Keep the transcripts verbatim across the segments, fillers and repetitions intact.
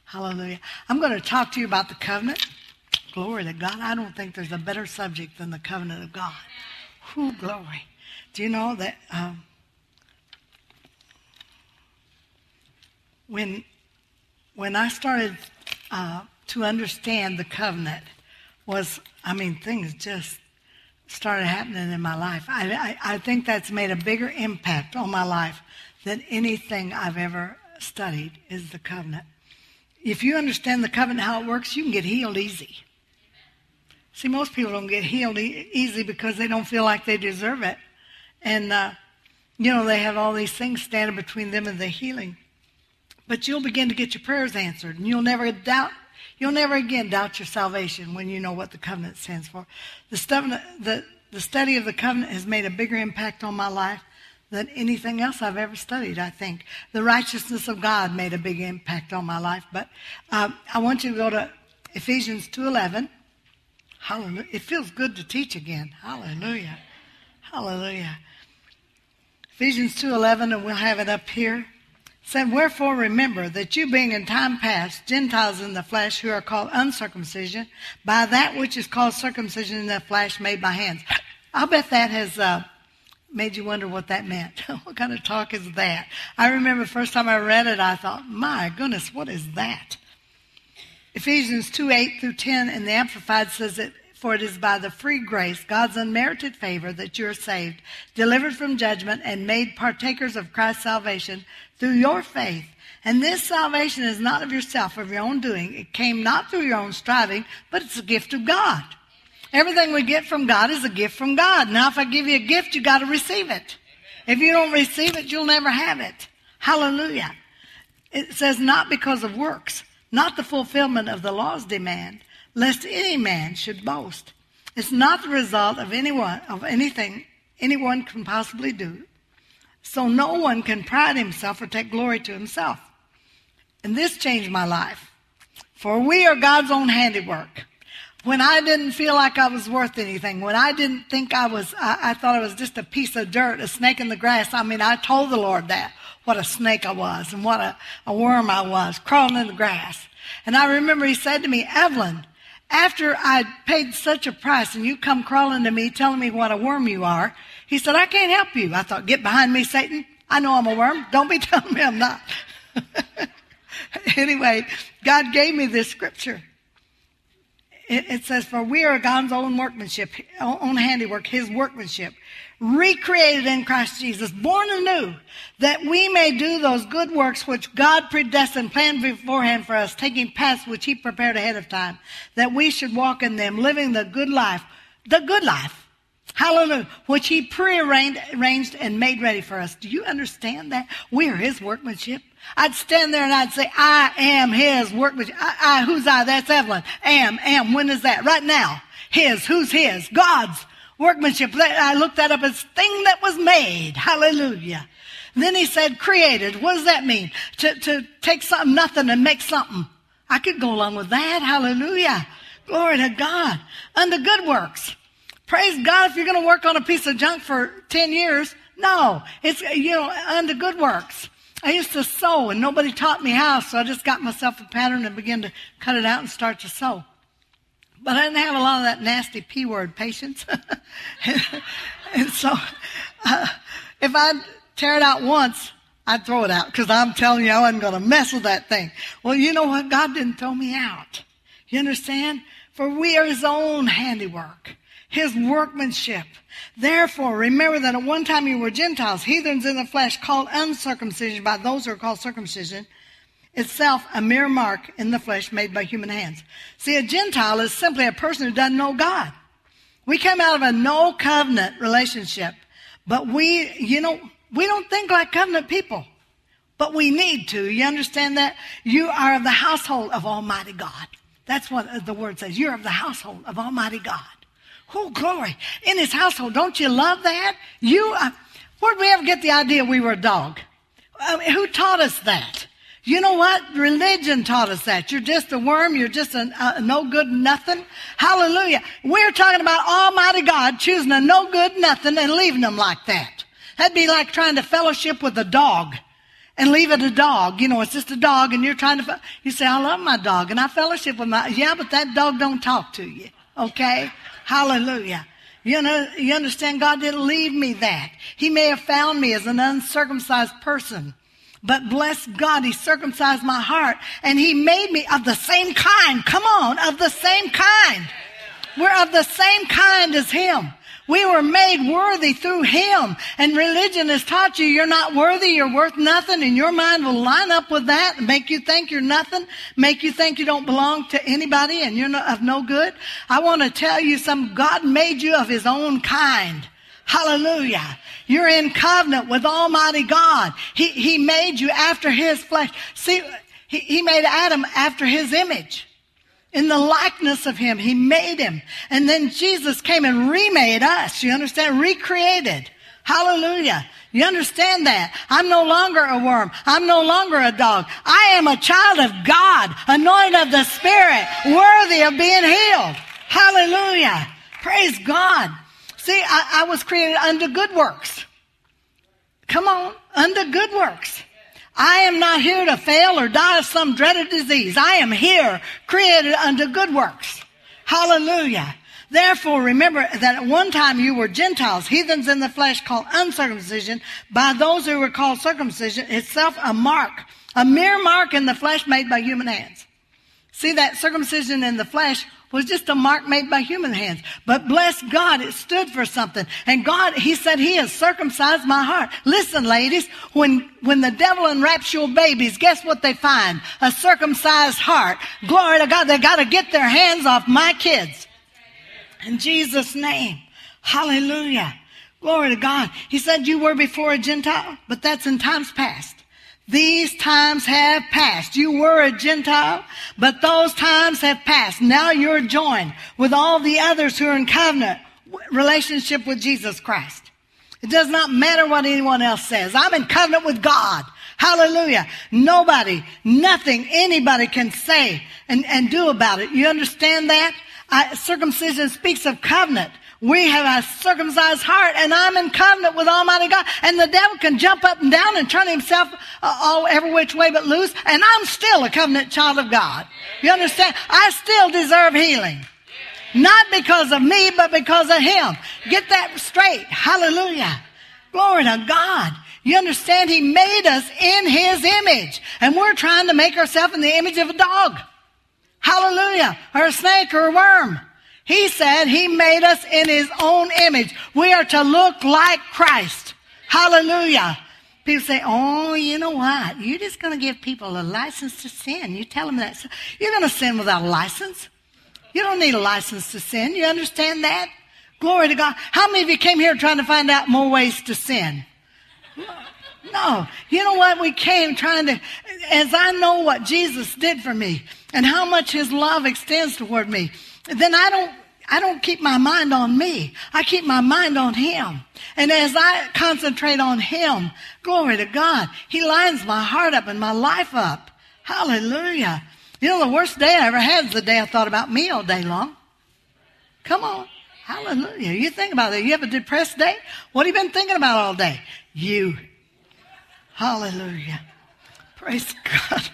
Hallelujah. I'm going to talk to you about the covenant. Glory to God. I don't think there's a better subject than the covenant of God. Whew, glory. Do you know that um, when when I started uh, to understand the covenant was, I mean, things just started happening in my life. I, I, I think that's made a bigger impact on my life than anything I've ever studied is the covenant. If you understand the covenant, how it works, you can get healed easy. See, most people don't get healed e- easy because they don't feel like they deserve it. And, uh, you know, they have all these things standing between them and the healing. But you'll begin to get your prayers answered, and you'll never doubt, you'll never again doubt your salvation when you know what the covenant stands for. The, stuff, the, the study of the covenant has made a bigger impact on my life than anything else I've ever studied, I think. The righteousness of God made a big impact on my life. But um, I want you to go to Ephesians two eleven. Hallelujah. It feels good to teach again. Hallelujah. Hallelujah. Ephesians two eleven, and we'll have it up here. Said, wherefore remember that you being in time past Gentiles in the flesh who are called uncircumcision by that which is called circumcision in the flesh made by hands. I'll bet that has uh, made you wonder what that meant. What kind of talk is that? I remember the first time I read it, I thought, my goodness, what is that? Ephesians two eight through ten in the Amplified says that, for it is by the free grace, God's unmerited favor, that you are saved, delivered from judgment, and made partakers of Christ's salvation through your faith. And this salvation is not of yourself, of your own doing. It came not through your own striving, but it's a gift of God. Everything we get from God is a gift from God. Now, if I give you a gift, you got to receive it. If you don't receive it, you'll never have it. Hallelujah. It says, not because of works, not the fulfillment of the law's demand, lest any man should boast. It's not the result of anyone, of anything anyone can possibly do. So no one can pride himself or take glory to himself. And this changed my life. For we are God's own handiwork. When I didn't feel like I was worth anything, when I didn't think I was, I, I thought I was just a piece of dirt, a snake in the grass. I mean, I told the Lord that, what a snake I was and what a, a worm I was, crawling in the grass. And I remember he said to me, Evelyn, after I'd paid such a price and you come crawling to me telling me what a worm you are, he said, I can't help you. I thought, get behind me, Satan. I know I'm a worm. Don't be telling me I'm not. Anyway, God gave me this scripture. It, it says, for we are God's own workmanship, own handiwork, his workmanship, recreated in Christ Jesus, born anew, that we may do those good works which God predestined, planned beforehand for us, taking paths which he prepared ahead of time, that we should walk in them, living the good life, the good life. Hallelujah. Which he prearranged and made ready for us. Do you understand that? We are his workmanship. I'd stand there and I'd say, I am his workmanship. I, I, who's I? That's Evelyn. Am, am. When is that? Right now. His. Who's his? God's workmanship. I looked that up as thing that was made. Hallelujah. Then he said created. What does that mean? To, to take something, nothing, and make something. I could go along with that. Hallelujah. Glory to God. Unto good works. Praise God if you're going to work on a piece of junk for ten years. No, it's, you know, unto good works. I used to sew and nobody taught me how, so I just got myself a pattern and began to cut it out and start to sew. But I didn't have a lot of that nasty P word, patience. and, and so uh, if I'd tear it out once, I'd throw it out because I'm telling you I wasn't going to mess with that thing. Well, you know what? God didn't throw me out. You understand? For we are his own handiwork. His workmanship. Therefore, remember that at one time you were Gentiles, heathens in the flesh, called uncircumcision by those who are called circumcision, itself a mere mark in the flesh made by human hands. See, a Gentile is simply a person who doesn't know God. We came out of a no covenant relationship, but we, you know, we don't think like covenant people, but we need to. You understand that? You are of the household of Almighty God. That's what the word says. You're of the household of Almighty God. Oh, glory. In his household. Don't you love that? You, uh, where'd we ever get the idea we were a dog? I mean, who taught us that? You know what? Religion taught us that. You're just a worm. You're just a, a no good nothing. Hallelujah. We're talking about Almighty God choosing a no good nothing and leaving them like that. That'd be like trying to fellowship with a dog and leave it a dog. You know, it's just a dog, and you're trying to, you say, I love my dog, and I fellowship with my, yeah, but that dog don't talk to you, okay? Hallelujah. You know, you understand, God didn't leave me that. He may have found me as an uncircumcised person, but bless God, he circumcised my heart, and he made me of the same kind. Come on, of the same kind. We're of the same kind as him. We were made worthy through him. And religion has taught you you're not worthy, you're worth nothing, and your mind will line up with that and make you think you're nothing, make you think you don't belong to anybody and you're of no good. I want to tell you something. God made you of his own kind. Hallelujah. You're in covenant with Almighty God. He, he made you after his flesh. See, he, he made Adam after his image. In the likeness of him, he made him. And then Jesus came and remade us. You understand? Recreated. Hallelujah. You understand that? I'm no longer a worm. I'm no longer a dog. I am a child of God, anointed of the Spirit, worthy of being healed. Hallelujah. Praise God. See, I, I was created unto good works. Come on, unto good works. I am not here to fail or die of some dreaded disease. I am here, created unto good works. Hallelujah. Therefore, remember that at one time you were Gentiles, heathens in the flesh, called uncircumcision, by those who were called circumcision, itself a mark, a mere mark in the flesh made by human hands. See, that circumcision in the flesh was just a mark made by human hands. But bless God, it stood for something. And God, he said, he has circumcised my heart. Listen, ladies, when, when the devil enwraps your babies, guess what they find? A circumcised heart. Glory to God, they got to get their hands off my kids. In Jesus' name. Hallelujah. Glory to God. He said you were before a Gentile, but that's in times past. These times have passed. You were a Gentile, but those times have passed. Now you're joined with all the others who are in covenant relationship with Jesus Christ. It does not matter what anyone else says. I'm in covenant with God. Hallelujah. Nobody, nothing, anybody can say and, and do about it. You understand that? I, circumcision speaks of covenant. We have a circumcised heart, and I'm in covenant with Almighty God. And the devil can jump up and down and turn himself uh, all every which way but loose, and I'm still a covenant child of God. You understand? I still deserve healing. Not because of me, but because of him. Get that straight. Hallelujah. Glory to God. You understand? He made us in his image, and we're trying to make ourselves in the image of a dog. Hallelujah. Or a snake or a worm. He said he made us in his own image. We are to look like Christ. Hallelujah. People say, oh, you know what? You're just going to give people a license to sin. You tell them that. You're going to sin without a license. You don't need a license to sin. You understand that? Glory to God. How many of you came here trying to find out more ways to sin? No. You know what? We came trying to, as I know what Jesus did for me and how much his love extends toward me, then I don't, I don't keep my mind on me. I keep my mind on him. And as I concentrate on him, glory to God, he lines my heart up and my life up. Hallelujah. You know, the worst day I ever had is the day I thought about me all day long. Come on. Hallelujah. You think about it. You have a depressed day? What have you been thinking about all day? You. Hallelujah. Praise God.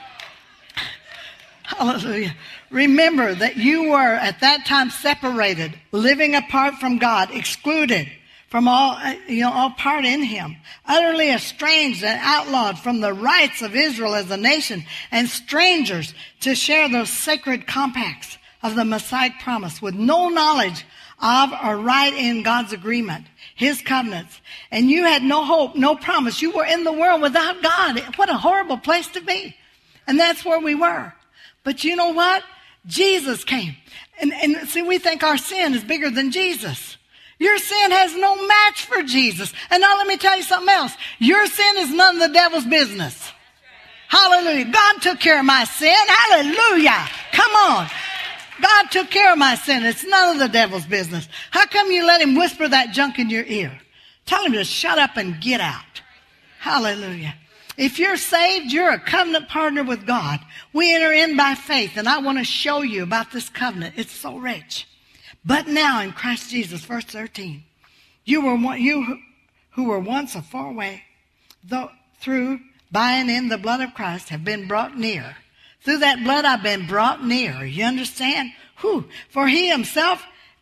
Hallelujah. Remember that you were at that time separated, living apart from God, excluded from all, you know, all part in him, utterly estranged and outlawed from the rights of Israel as a nation, and strangers to share those sacred compacts of the Messiah promise with no knowledge of or right in God's agreement, his covenants. And you had no hope, no promise. You were in the world without God. What a horrible place to be. And that's where we were. But you know what? Jesus came. And, and see, we think our sin is bigger than Jesus. Your sin has no match for Jesus. And now let me tell you something else. Your sin is none of the devil's business. Hallelujah. God took care of my sin. Hallelujah. Come on. God took care of my sin. It's none of the devil's business. How come you let him whisper that junk in your ear? Tell him to shut up and get out. Hallelujah. If you're saved, you're a covenant partner with God. We enter in by faith, and I want to show you about this covenant. It's so rich. But now in Christ Jesus, verse thirteen, you were one, you who were once a far away, though through by and in the blood of Christ have been brought near. Through that blood I've been brought near. You understand? Whew. For he himself,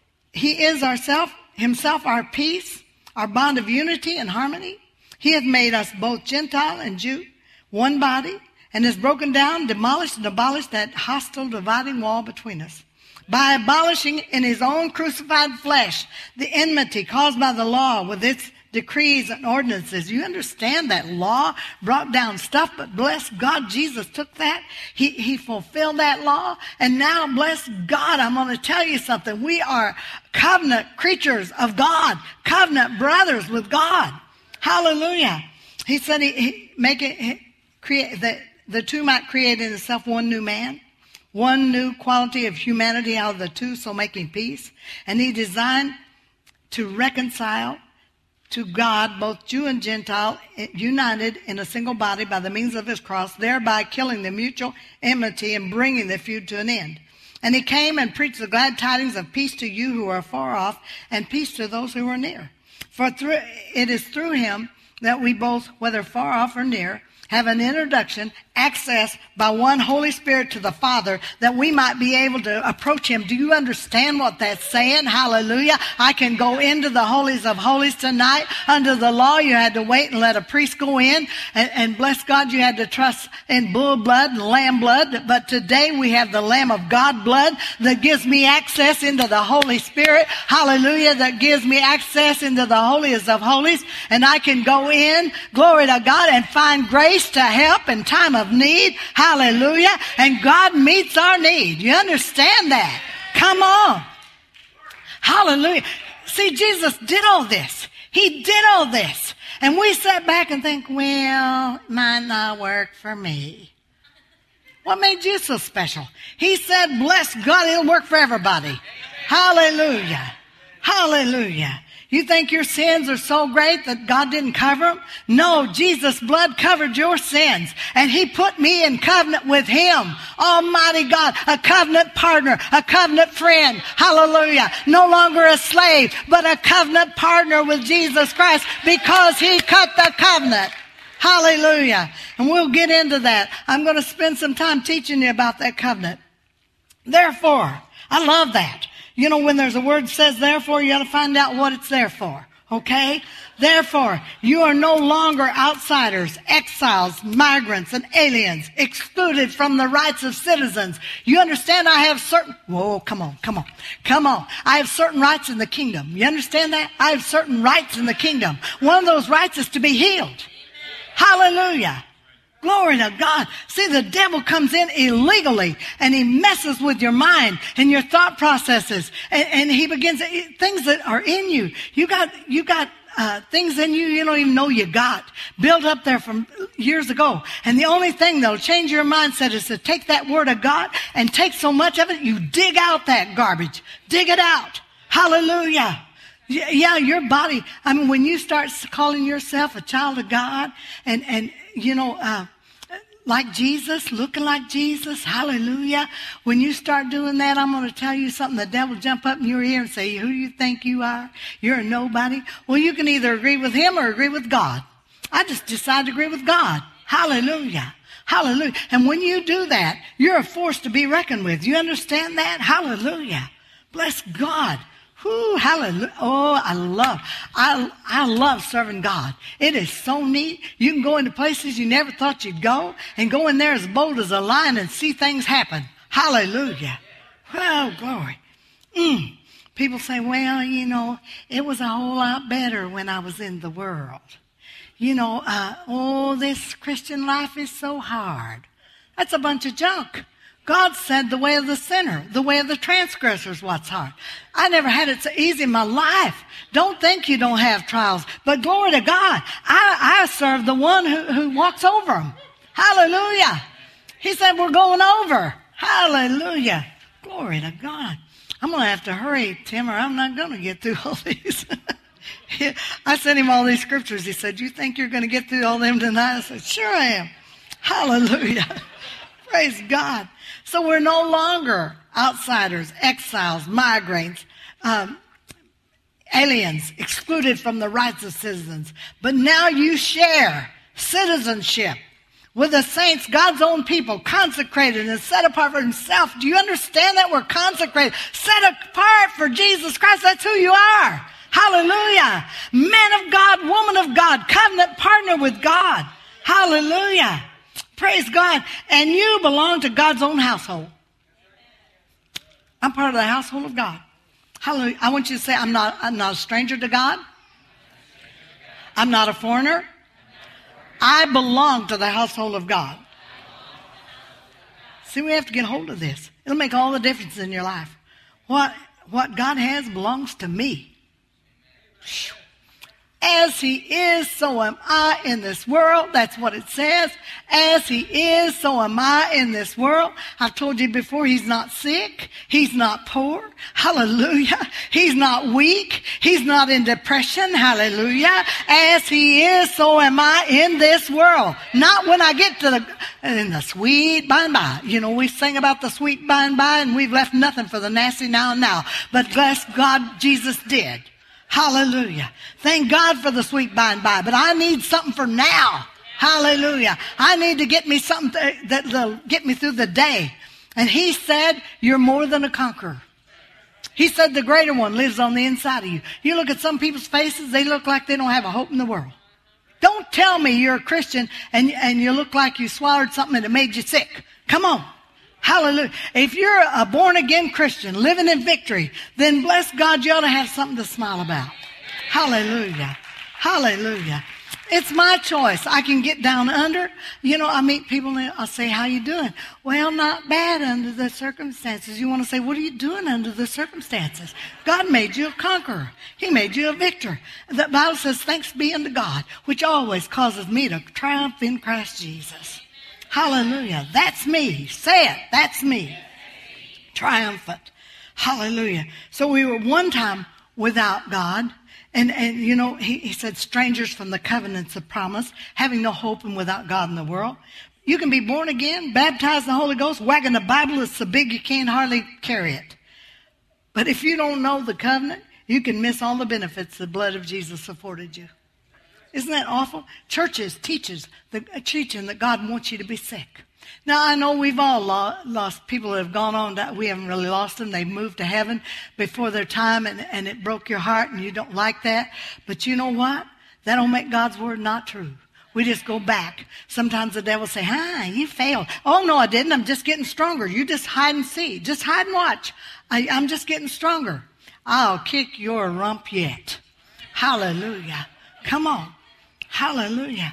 he is ourself, himself our peace, our bond of unity and harmony. He hath made us both Gentile and Jew, one body, and has broken down, demolished, and abolished that hostile dividing wall between us, by abolishing in his own crucified flesh the enmity caused by the law with its decrees and ordinances. You understand that law brought down stuff, but bless God, Jesus took that. He, he fulfilled that law. And now, bless God, I'm going to tell you something. We are covenant creatures of God, covenant brothers with God. Hallelujah. He said he, he make it, he, create that the two might create in itself one new man, one new quality of humanity out of the two, so making peace. And he designed to reconcile to God, both Jew and Gentile, united in a single body by the means of his cross, thereby killing the mutual enmity and bringing the feud to an end. And he came and preached the glad tidings of peace to you who are far off, and peace to those who are near. For through, it is through him that we both, whether far off or near, have an introduction, access by one Holy Spirit to the Father, that we might be able to approach him. Do you understand what that's saying? Hallelujah. I can go into the holies of holies tonight. Under the law, you had to wait and let a priest go in. And, and bless God, you had to trust in bull blood and lamb blood. But today we have the Lamb of God blood that gives me access into the Holy Spirit. Hallelujah. That gives me access into the holiest of holies. And I can go in, glory to God, and find grace to help in time of need. Hallelujah. And God meets our need. You understand that? Come on. Hallelujah. See, Jesus did all this. He did all this. And we sat back and think, well, it might not work for me. What made you so special? He said, bless God, it'll work for everybody. Hallelujah. Hallelujah. You think your sins are so great that God didn't cover them? No, Jesus' blood covered your sins. And he put me in covenant with him. Almighty God, a covenant partner, a covenant friend. Hallelujah. No longer a slave, but a covenant partner with Jesus Christ because he cut the covenant. Hallelujah. And we'll get into that. I'm going to spend some time teaching you about that covenant. Therefore, I love that. You know, when there's a word that says therefore, you got to find out what it's there for. Okay? Therefore, you are no longer outsiders, exiles, migrants, and aliens, excluded from the rights of citizens. You understand I have certain, whoa, come on, come on, come on. I have certain rights in the kingdom. You understand that? I have certain rights in the kingdom. One of those rights is to be healed. Hallelujah. Glory to God. See, the devil comes in illegally and he messes with your mind and your thought processes. And, and he begins, things that are in you. You got, you got, uh, things in you you don't even know you got. Built up there from years ago. And the only thing that'll change your mindset is to take that word of God and take so much of it, you dig out that garbage. Dig it out. Hallelujah. Yeah, your body. I mean, when you start calling yourself a child of God and, and, you know, uh, like Jesus, looking like Jesus, hallelujah. When you start doing that, I'm going to tell you something. The devil will jump up in your ear and say, who do you think you are? You're a nobody. Well, you can either agree with him or agree with God. I just decided to agree with God. Hallelujah. Hallelujah. And when you do that, you're a force to be reckoned with. You understand that? Hallelujah. Bless God. Whoo, hallelujah. Oh, I love, I, I love serving God. It is so neat. You can go into places you never thought you'd go and go in there as bold as a lion and see things happen. Hallelujah. Well, glory. Mm. People say, well, you know, it was a whole lot better when I was in the world. You know, uh, oh, this Christian life is so hard. That's a bunch of junk. God said the way of the sinner, the way of the transgressor is what's hard. I never had it so easy in my life. Don't think you don't have trials. But glory to God, I, I serve the one who, who walks over them. Hallelujah. He said we're going over. Hallelujah. Glory to God. I'm going to have to hurry, Tim, or I'm not going to get through all these. I sent him all these scriptures. He said, you think you're going to get through all them tonight? I said, sure I am. Hallelujah. Praise God. So we're no longer outsiders, exiles, migrants, um, aliens, excluded from the rights of citizens. But now you share citizenship with the saints, God's own people, consecrated and set apart for himself. Do you understand that? We're consecrated, set apart for Jesus Christ. That's who you are. Hallelujah. Man of God, woman of God, covenant partner with God. Hallelujah. Praise God. And you belong to God's own household. I'm part of the household of God. Hallelujah. I want you to say, I'm not, I'm not a stranger to God. I'm not a foreigner. I belong to the household of God. See, we have to get hold of this. It'll make all the difference in your life. What, what God has belongs to me. As he is, so am I in this world. That's what it says. As he is, so am I in this world. I've told you before, he's not sick. He's not poor. Hallelujah. He's not weak. He's not in depression. Hallelujah. As he is, so am I in this world. Not when I get to the, in the sweet by and by. You know, we sing about the sweet by and by, and we've left nothing for the nasty now and now. But bless God, Jesus did. Hallelujah. Thank God for the sweet by and by. But I need something for now. Hallelujah. I need to get me something that will get me through the day. And he said, you're more than a conqueror. He said the greater one lives on the inside of you. You look at some people's faces, they look like they don't have a hope in the world. Don't tell me you're a Christian and, and you look like you swallowed something and it made you sick. Come on. Hallelujah. If you're a born-again Christian living in victory, then bless God, you ought to have something to smile about. Hallelujah. Hallelujah. It's my choice. I can get down under. You know, I meet people and I'll say, how you doing? Well, not bad under the circumstances. You want to say, what are you doing under the circumstances? God made you a conqueror. He made you a victor. The Bible says, thanks be unto God, which always causes me to triumph in Christ Jesus. Hallelujah. That's me. Say it. That's me. Triumphant. Hallelujah. So we were one time without God. And, and you know, he, he said, strangers from the covenants of promise, having no hope and without God in the world. You can be born again, baptized in the Holy Ghost, wagging the Bible. It's so big you can't hardly carry it. But if you don't know the covenant, you can miss all the benefits the blood of Jesus afforded you. Isn't that awful? Churches teaches the teaching that God wants you to be sick. Now, I know we've all lost people that have gone on. That we haven't really lost them. They've moved to heaven before their time, and, and it broke your heart, and you don't like that. But you know what? That don't make God's word not true. We just go back. Sometimes the devil say, hi, you failed. Oh, no, I didn't. I'm just getting stronger. You just hide and see. Just hide and watch. I, I'm just getting stronger. I'll kick your rump yet. Hallelujah. Come on. Hallelujah.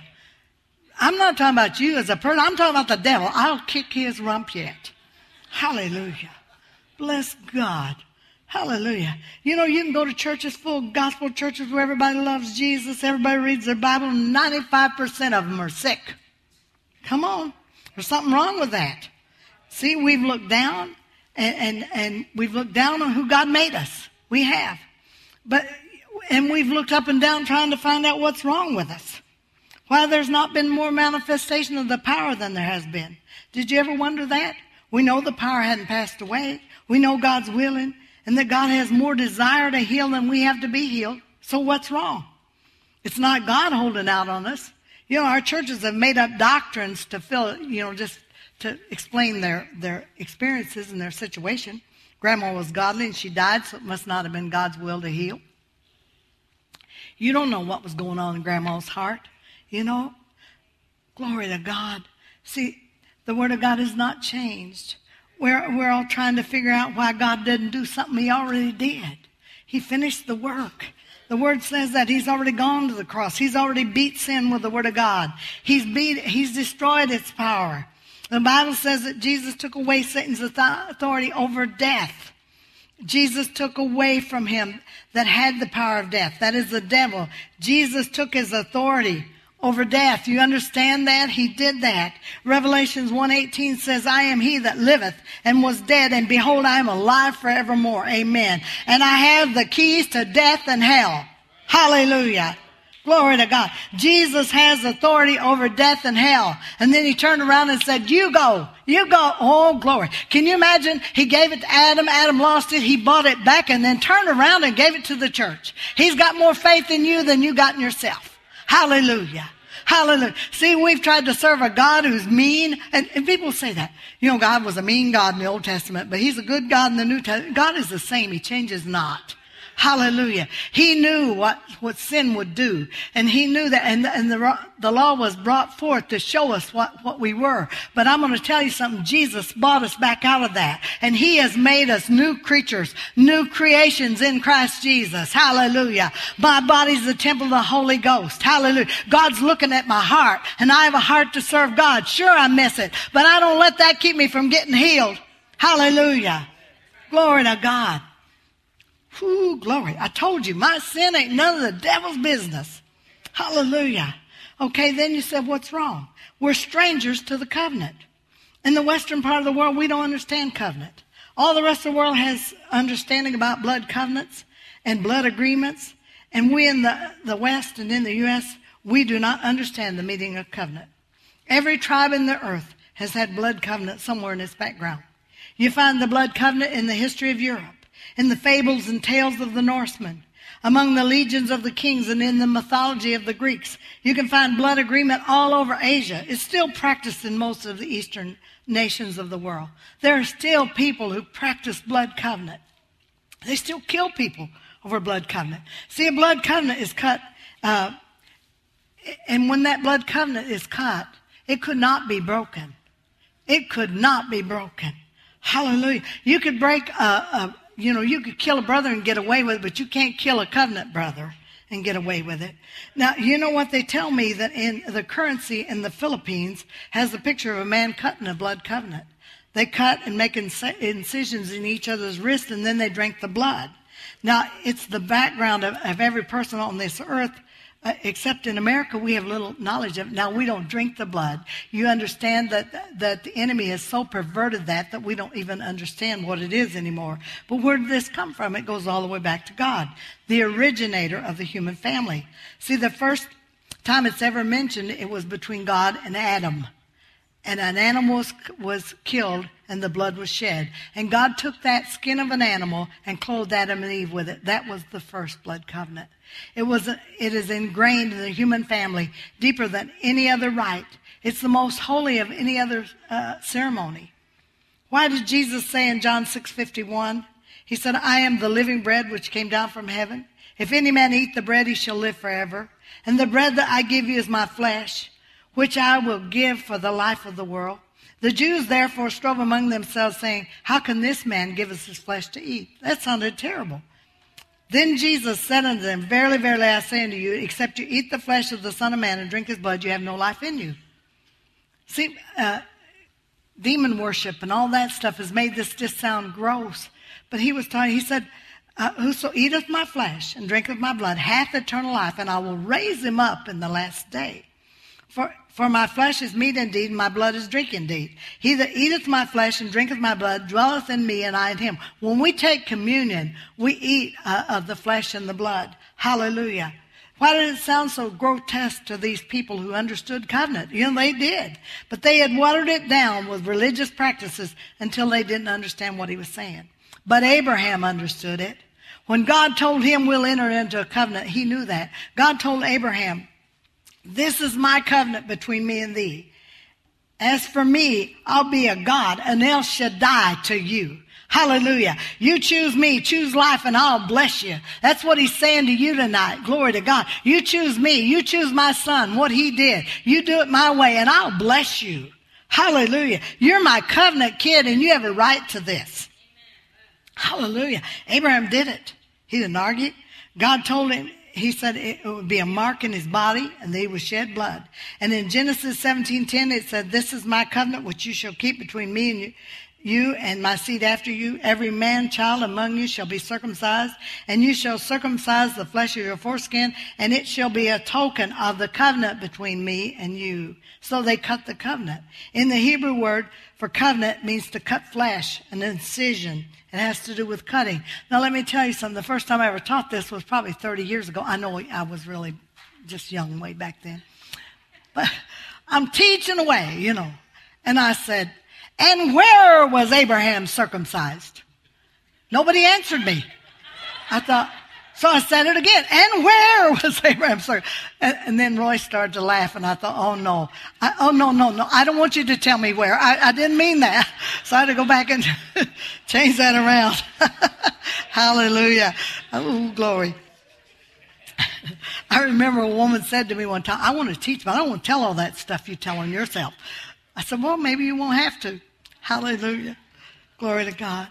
I'm not talking about you as a person. I'm talking about the devil. I'll kick his rump yet. Hallelujah. Bless God. Hallelujah. You know, you can go to churches full of gospel churches where everybody loves Jesus. Everybody reads their Bible. And ninety-five percent of them are sick. Come on. There's something wrong with that. See, we've looked down and, and, and we've looked down on who God made us. We have. But And we've looked up and down trying to find out what's wrong with us. Why there's not been more manifestation of the power than there has been. Did you ever wonder that? We know the power hadn't passed away. We know God's willing and that God has more desire to heal than we have to be healed. So what's wrong? It's not God holding out on us. You know, our churches have made up doctrines to fill, you know, just to explain their, their experiences and their situation. Grandma was godly and she died, so it must not have been God's will to heal. You don't know what was going on in Grandma's heart. You know, glory to God. See, the Word of God is not changed. We're, we're all trying to figure out why God didn't do something He already did. He finished the work. The Word says that He's already gone to the cross. He's already beat sin with the Word of God. He's beat, He's destroyed its power. The Bible says that Jesus took away Satan's authority over death. Jesus took away from him that had the power of death. That is the devil. Jesus took his authority over death. You understand that? He did that. Revelations one eighteen says, I am he that liveth and was dead, and behold, I am alive forevermore. Amen. And I have the keys to death and hell. Hallelujah. Glory to God. Jesus has authority over death and hell. And then he turned around and said, you go. You go. Oh, glory. Can you imagine? He gave it to Adam. Adam lost it. He bought it back and then turned around and gave it to the church. He's got more faith in you than you got in yourself. Hallelujah. Hallelujah. See, we've tried to serve a God who's mean. And, and people say that. You know, God was a mean God in the Old Testament, but he's a good God in the New Testament. God is the same. He changes not. Hallelujah. He knew what, what sin would do. And he knew that. And, and the, the law was brought forth to show us what, what we were. But I'm going to tell you something. Jesus bought us back out of that. And he has made us new creatures, new creations in Christ Jesus. Hallelujah. My body's the temple of the Holy Ghost. Hallelujah. God's looking at my heart. And I have a heart to serve God. Sure, I miss it. But I don't let that keep me from getting healed. Hallelujah. Glory to God. Ooh, glory. I told you, my sin ain't none of the devil's business. Hallelujah. Okay, then you said, what's wrong? We're strangers to the covenant. In the western part of the world, we don't understand covenant. All the rest of the world has understanding about blood covenants and blood agreements. And we in the, the West and in the U S, we do not understand the meaning of covenant. Every tribe in the earth has had blood covenant somewhere in its background. You find the blood covenant in the history of Europe, in the fables and tales of the Norsemen, among the legions of the kings, and in the mythology of the Greeks. You can find blood agreement all over Asia. It's still practiced in most of the eastern nations of the world. There are still people who practice blood covenant. They still kill people over blood covenant. See, a blood covenant is cut, uh, and when that blood covenant is cut, it could not be broken. It could not be broken. Hallelujah. You could break a, a You know, you could kill a brother and get away with it, but you can't kill a covenant brother and get away with it. Now, you know what? They tell me that in the currency in the Philippines has a picture of a man cutting a blood covenant. They cut and make incisions in each other's wrist, and then they drink the blood. Now, it's the background of, of every person on this earth. Uh, except in America, we have little knowledge of it. Now, we don't drink the blood. You understand that that the enemy has so perverted that that we don't even understand what it is anymore. But where did this come from? It goes all the way back to God, the originator of the human family. See, the first time it's ever mentioned, it was between God and Adam. And an animal was, was killed and the blood was shed. And God took that skin of an animal and clothed Adam and Eve with it. That was the first blood covenant. It was, it is ingrained in the human family deeper than any other rite. It's the most holy of any other uh, ceremony. Why did Jesus say in John six fifty-one? He said, I am the living bread which came down from heaven. If any man eat the bread, he shall live forever. And the bread that I give you is my flesh, which I will give for the life of the world. The Jews therefore strove among themselves, saying, how can this man give us his flesh to eat? That sounded terrible. Then Jesus said unto them, verily, verily, I say unto you, except you eat the flesh of the Son of Man and drink his blood, you have no life in you. See, uh, demon worship and all that stuff has made this just sound gross. But he was talking, he said, uh, whoso eateth my flesh and drinketh my blood hath eternal life, and I will raise him up in the last day. For, for my flesh is meat indeed, and my blood is drink indeed. He that eateth my flesh and drinketh my blood dwelleth in me, and I in him. When we take communion, we eat uh, of the flesh and the blood. Hallelujah. Why did it sound so grotesque to these people who understood covenant? You know, they did. But they had watered it down with religious practices until they didn't understand what he was saying. But Abraham understood it. When God told him we'll enter into a covenant, he knew that. God told Abraham, this is my covenant between me and thee. As for me, I'll be a God, an El Shaddai to you. Hallelujah. You choose me, choose life, and I'll bless you. That's what he's saying to you tonight. Glory to God. You choose me. You choose my son, what he did. You do it my way, and I'll bless you. Hallelujah. You're my covenant kid, and you have a right to this. Hallelujah. Abraham did it. He didn't argue. God told him, he said it would be a mark in his body, and that he would shed blood. And in Genesis seventeen ten, it said, this is my covenant which you shall keep between me and you, you and my seed after you. Every man child among you shall be circumcised, and you shall circumcise the flesh of your foreskin, and it shall be a token of the covenant between me and you. So they cut the covenant. In the Hebrew word for covenant means to cut flesh, an incision. It has to do with cutting. Now, let me tell you something. The first time I ever taught this was probably thirty years ago. I know I was really just young way back then. But I'm teaching away, you know. And I said, and where was Abraham circumcised? Nobody answered me. I thought, So I said it again. And where was Abraham's servant? And, and then Roy started to laugh, and I thought, oh, no. I, oh, no, no, no. I don't want you to tell me where. I, I didn't mean that. So I had to go back and change that around. Hallelujah. Oh, glory. I remember a woman said to me one time, I want to teach, but I don't want to tell all that stuff you're telling yourself. I said, well, maybe you won't have to. Hallelujah. Glory to God.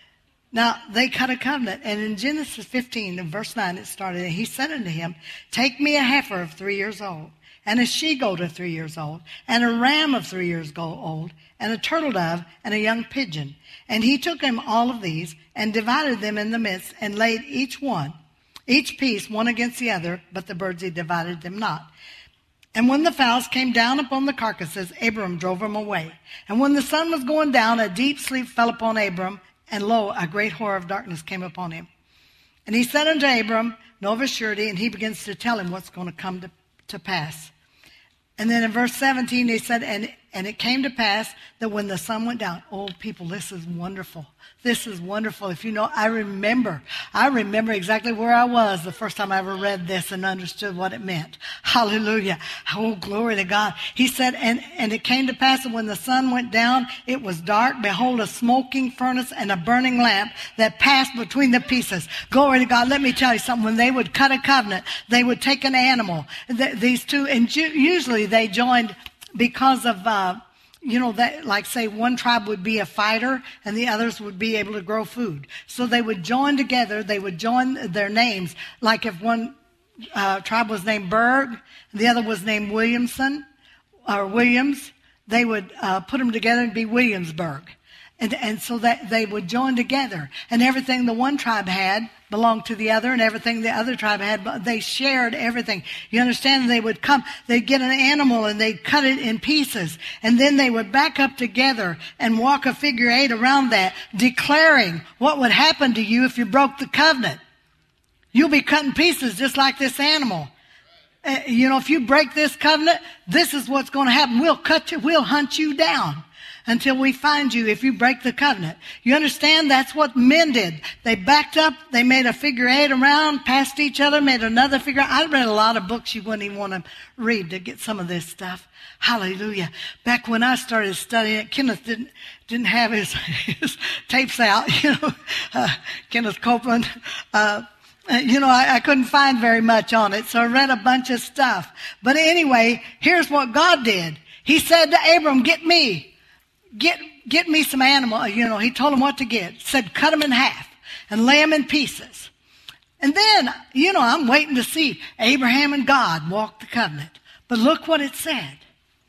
Now, they cut a covenant. And in Genesis fifteen, in verse nine, it started. And he said unto him, take me a heifer of three years old, and a she-goat of three years old, and a ram of three years old, and a turtle dove, and a young pigeon. And he took him all of these, and divided them in the midst, and laid each one, each piece one against the other, but the birds he divided them not. And when the fowls came down upon the carcasses, Abram drove them away. And when the sun was going down, a deep sleep fell upon Abram, and lo, a great horror of darkness came upon him. And he said unto Abram, know of a surety, and he begins to tell him what's going to come to, to pass. And then in verse seventeen, he said, and, and it came to pass that when the sun went down, oh, people, this is wonderful. This is wonderful. If you know, I remember, I remember exactly where I was the first time I ever read this and understood what it meant. Hallelujah. Oh, glory to God. He said, and, and it came to pass that when the sun went down, it was dark. Behold, a smoking furnace and a burning lamp that passed between the pieces. Glory to God. Let me tell you something. When they would cut a covenant, they would take an animal. Th- these two, and ju- usually they joined because of, uh, you know, that, like say one tribe would be a fighter and the others would be able to grow food. So they would join together. They would join their names. Like if one uh, tribe was named Berg, the other was named Williamson or Williams, they would uh, put them together and be Williamsburg. And, and so that they would join together. And everything the one tribe had belonged to the other, and everything the other tribe had, they shared everything. You understand? They would come, they'd get an animal and they'd cut it in pieces. And then they would back up together and walk a figure eight around that, declaring what would happen to you if you broke the covenant. You'll be cut in pieces just like this animal. Uh, you know, if you break this covenant, this is what's going to happen. We'll cut you, we'll hunt you down until we find you if you break the covenant. You understand? That's what men did. They backed up. They made a figure eight around, passed each other, made another figure. I read a lot of books you wouldn't even want to read to get some of this stuff. Hallelujah. Back when I started studying it, Kenneth didn't didn't have his, his tapes out. You know, uh, Kenneth Copeland. Uh, You know, I, I couldn't find very much on it, so I read a bunch of stuff. But anyway, here's what God did. He said to Abram, get me. Get get me some animal. You know, he told him what to get. He said, cut them in half and lay them in pieces. And then, you know, I'm waiting to see Abraham and God walk the covenant. But look what it said.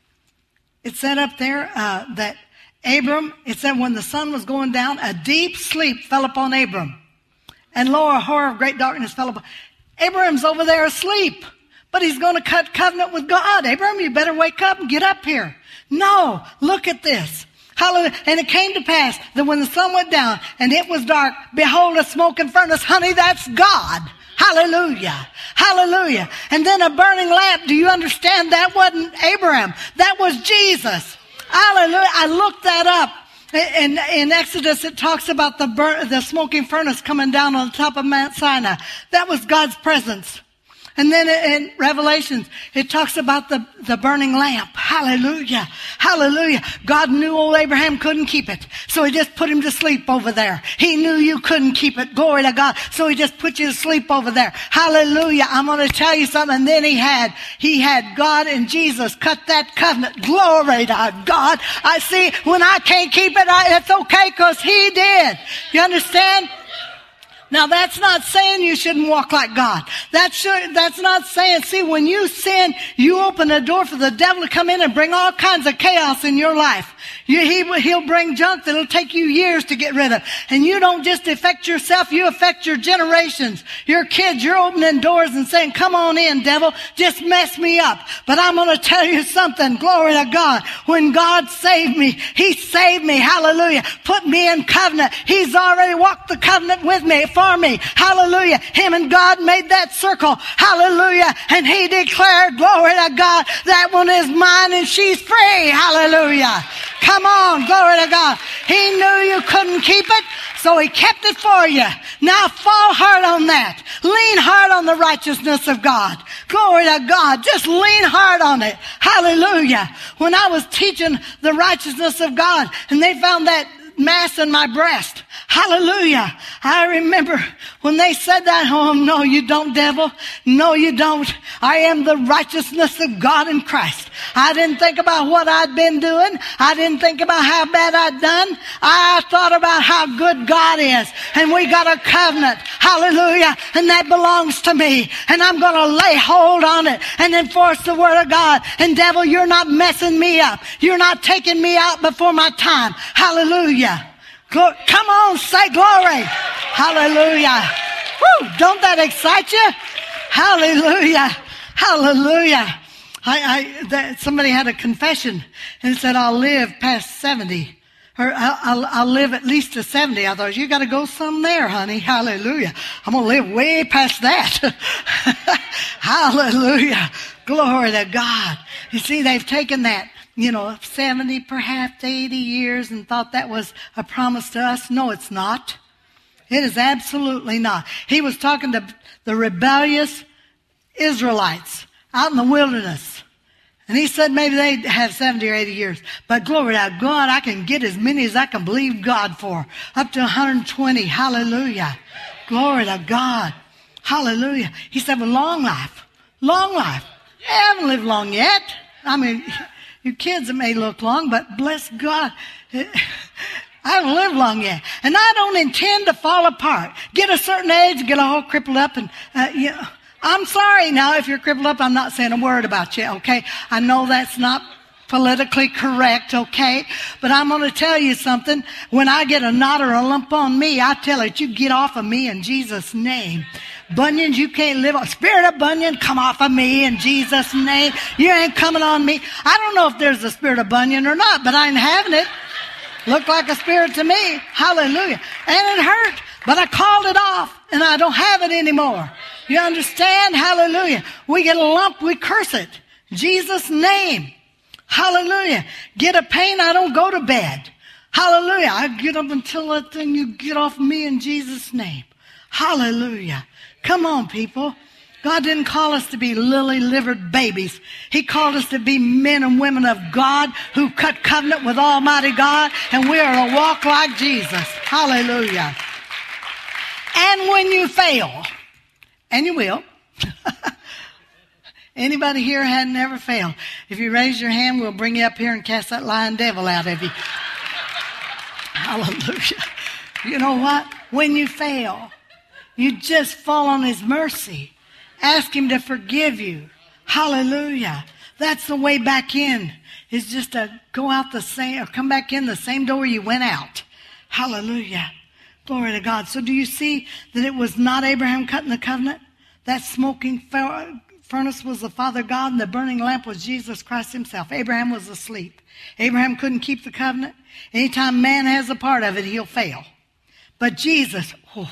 It said up there uh, that Abram, it said when the sun was going down, a deep sleep fell upon Abram. And lo, a horror of great darkness fell upon. Abraham's over there asleep. But he's going to cut covenant with God. Abraham, you better wake up and get up here. No, look at this. Hallelujah. And it came to pass that when the sun went down and it was dark, behold, a smoking furnace. Honey, that's God. Hallelujah. Hallelujah. And then a burning lamp. Do you understand? That wasn't Abraham. That was Jesus. Hallelujah. I looked that up. In, in Exodus, it talks about the burn, the smoking furnace coming down on the top of Mount Sinai. That was God's presence. And then in Revelations, it talks about the, the burning lamp. Hallelujah. Hallelujah. God knew old Abraham couldn't keep it. So he just put him to sleep over there. He knew you couldn't keep it. Glory to God. So he just put you to sleep over there. Hallelujah. I'm going to tell you something. And then he had, he had God and Jesus cut that covenant. Glory to God. I see when I can't keep it, I, it's okay because he did. You understand? Now, that's not saying you shouldn't walk like God. That's, sure, that's not saying, see, when you sin, you open a door for the devil to come in and bring all kinds of chaos in your life. You, he, he'll bring junk that'll take you years to get rid of. And you don't just affect yourself, you affect your generations. Your kids, you're opening doors and saying, come on in, devil, just mess me up. But I'm going to tell you something, glory to God. When God saved me, he saved me, hallelujah, put me in covenant. He's already walked the covenant with me, for me, hallelujah. Him and God made that circle, hallelujah. And he declared, glory to God, that one is mine and she's free, hallelujah. Come on, glory to God. He knew you couldn't keep it. So he kept it for you. Now fall hard on that. Lean hard on the righteousness of God. Glory to God. Just lean hard on it. Hallelujah. When I was teaching the righteousness of God and they found that mass in my breast. Hallelujah. I remember when they said that, oh, no, you don't, devil. No, you don't. I am the righteousness of God in Christ. I didn't think about what I'd been doing. I didn't think about how bad I'd done. I thought about how good God is. And we got a covenant. Hallelujah. And that belongs to me. And I'm going to lay hold on it and enforce the word of God. And devil, you're not messing me up. You're not taking me out before my time. Hallelujah. Come on, say glory. Hallelujah. Woo, don't that excite you? Hallelujah. Hallelujah. I, I, that, somebody had a confession and said, I'll live past seventy. Or I'll, I'll, I'll live at least to seventy. I thought, you got to go some there, honey. Hallelujah. I'm going to live way past that. Hallelujah. Glory to God. You see, they've taken that, you know, seventy, perhaps eighty years and thought that was a promise to us. No, it's not. It is absolutely not. He was talking to the rebellious Israelites out in the wilderness. And he said maybe they'd have seventy or eighty years. But glory to God, I can get as many as I can believe God for. Up to one hundred twenty. Hallelujah. Glory to God. Hallelujah. He said, well, long life. Long life. I haven't lived long yet. I mean, your kids may look long, but bless God, I haven't lived long yet. And I don't intend to fall apart. Get a certain age, get all crippled up. And uh, you know, I'm sorry now if you're crippled up. I'm not saying a word about you, okay? I know that's not politically correct, okay? But I'm going to tell you something. When I get a knot or a lump on me, I tell it, you get off of me in Jesus' name. Bunions, you can't live on. Spirit of bunion, come off of me in Jesus' name. You ain't coming on me. I don't know if there's a spirit of bunion or not, but I ain't having it. Looked like a spirit to me. Hallelujah. And it hurt, but I called it off, and I don't have it anymore. You understand? Hallelujah. We get a lump, we curse it. Jesus' name. Hallelujah. Get a pain, I don't go to bed. Hallelujah. I get up until that thing, you get off me in Jesus' name. Hallelujah. Come on, people. God didn't call us to be lily-livered babies. He called us to be men and women of God who cut covenant with Almighty God, and we are to walk like Jesus. Hallelujah. And when you fail, and you will, anybody here had never failed? If you raise your hand, we'll bring you up here and cast that lying devil out of you. Hallelujah. You know what? When you fail, you just fall on His mercy. Ask Him to forgive you. Hallelujah. That's the way back in. Is just to go out the same, or come back in the same door you went out. Hallelujah. Glory to God. So do you see that it was not Abraham cutting the covenant? That smoking furnace was the Father God, and the burning lamp was Jesus Christ Himself. Abraham was asleep. Abraham couldn't keep the covenant. Anytime man has a part of it, he'll fail. But Jesus, oh,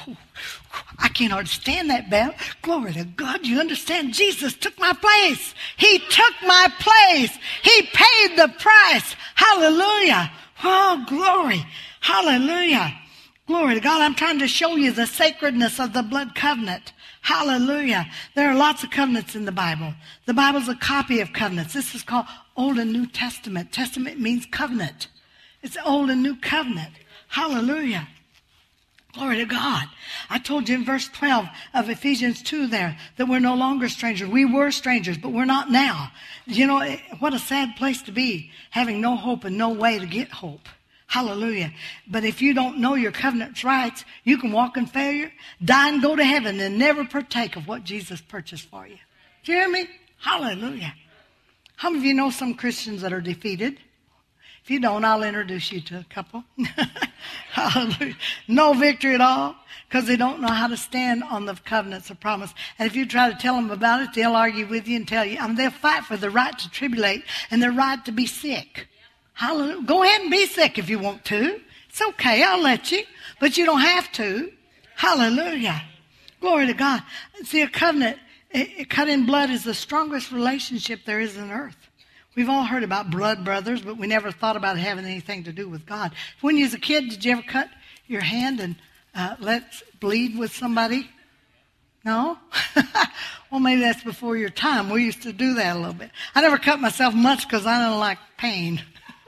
I can't understand that, Belle. Glory to God. You understand? Jesus took my place. He took my place. He paid the price. Hallelujah. Oh, glory. Hallelujah. Glory to God. I'm trying to show you the sacredness of the blood covenant. Hallelujah. There are lots of covenants in the Bible. The Bible's a copy of covenants. This is called Old and New Testament. Testament means covenant. It's Old and New Covenant. Hallelujah. Glory to God. I told you in verse twelve of Ephesians two there that we're no longer strangers. We were strangers, but we're not now. You know, what a sad place to be, having no hope and no way to get hope. Hallelujah. But if you don't know your covenant's rights, you can walk in failure, die and go to heaven and never partake of what Jesus purchased for you. Do you hear me? Hallelujah. How many of you know some Christians that are defeated? If you don't, I'll introduce you to a couple. Hallelujah. No victory at all because they don't know how to stand on the covenants of promise. And if you try to tell them about it, they'll argue with you and tell you. I mean, they'll fight for the right to tribulate and their right to be sick. Hallelujah. Go ahead and be sick if you want to. It's okay. I'll let you. But you don't have to. Hallelujah. Glory to God. See, a covenant, it, it cut in blood is the strongest relationship there is on earth. We've all heard about blood brothers, but we never thought about it having anything to do with God. When you was a kid, did you ever cut your hand and uh, let's bleed with somebody? No? Well, maybe that's before your time. We used to do that a little bit. I never cut myself much because I don't like pain.